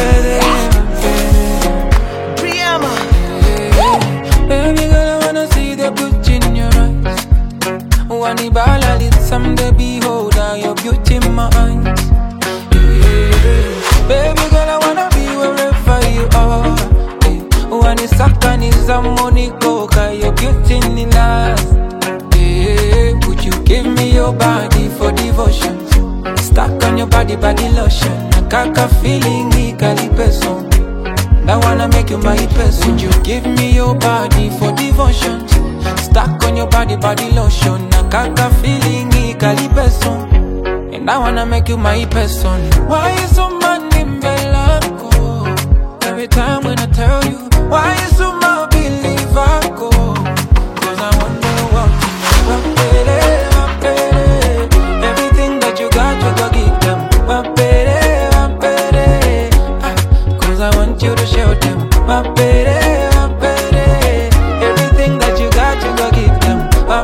Baby girl, I wanna see the beauty in your eyes. Wani bala lit someday behold your beauty in my eyes. Baby girl, I wanna be wherever you are. Wani sakani zamoni koka your beauty in the last. Would you give me your body for devotion? Stuck on your body lotion. Nakaka feeling ikali person. I wanna make you my person. Would you give me your body for devotion? Stuck on your body lotion. Nakaka feeling ikali person. And I wanna make you my person. Why you so mad in Belanco? Every time when I tell you, why you so mad believe I go? Cause I wonder what you know. Everything that you got, you go give them. Cause I want you to show them. Everything that you got, you go give them.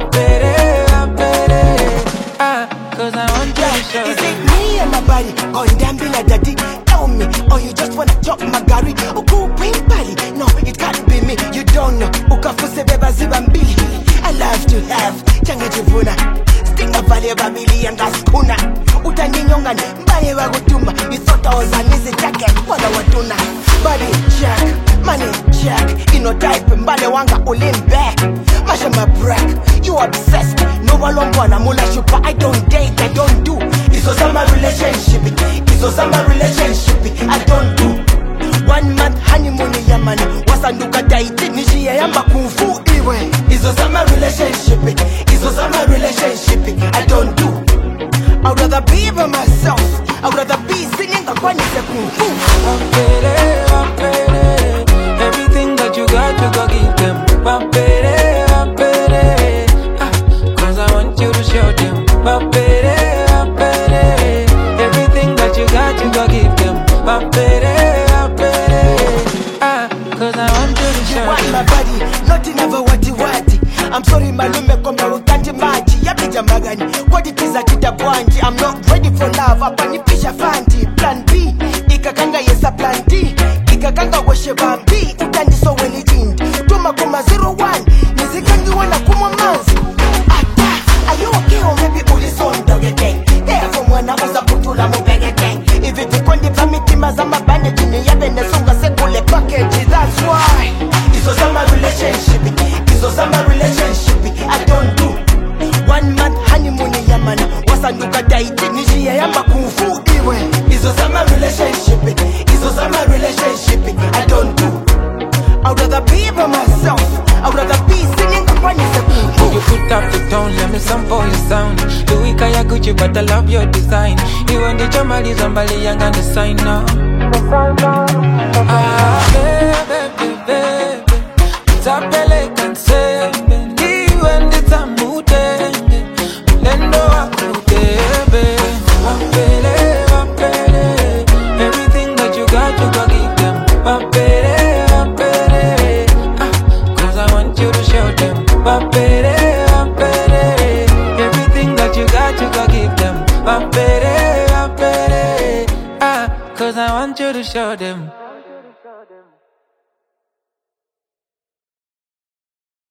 Cause I want you to show them. Is it me and my body going down be like daddy? Tell me, or you just wanna chop my gari? Uku pimpali, no, it can't be me. You don't know, ukafuse beba zibambili. I love to have changa jivuna. Stinga vale babili and gaskuna. Utaninyongani, mbaye wagutuma. You thought I was an easy jacket, wala watuna. Body check, money check. You know type, mbale wanga ulim back. Masha my break, you obsessed. No walongwana mula shupa, I don't date, I don't do. It's a summer relationship, it's a summer relationship, I don't do. 1 month honeymoon yamani, wasanduka daiti nishia yamba kufu iwe. It's a summer relationship, it's a summer relationship, I don't do. I'd rather be by myself, I'd rather be singing a bunny kung fu. Everything that you got, you go give them. Cause I want you to show them. Everything that you got, you go give them. Cause I want you to show them. You want my body, nothing ever wati. I'm sorry malume komba utanti maji. Yapija magani, kodikiza kita bwanji. I'm not ready for love, hapa nipisha fanti. Plan B, ikakanga yesa plan D. Ikakanga washe bambi, utandi so weni jindi. Tuma kuma 01, nizikangi wana kuma manzi. Ata, are you okay or maybe ulison doge gang? Therefore mwana uza putula mubege gang. If it kondi pamiti mazama bande jini yabe nesunga sekule package. That's why it's a summer relationship. It's a summer relationship, I don't do. 1 month honeymoon yamani, wasanduka daiti nishia yamba kufu iwe. It's a summer relationship, it's a summer relationship, I don't do. I'd rather be by myself, I'd rather be singing a bunny sekungu. You put up the tone, let me sample your sound. Louis Kaya Gucci, but I love your design. You and the Jamali Zambali young and the sign now. Baby, Tapele can say, you and the Tamute, Lendo Akutebe, everything that you got, you go give them. Cause I want you to show them. Everything that you got, you go give them. Cause I want you to show them.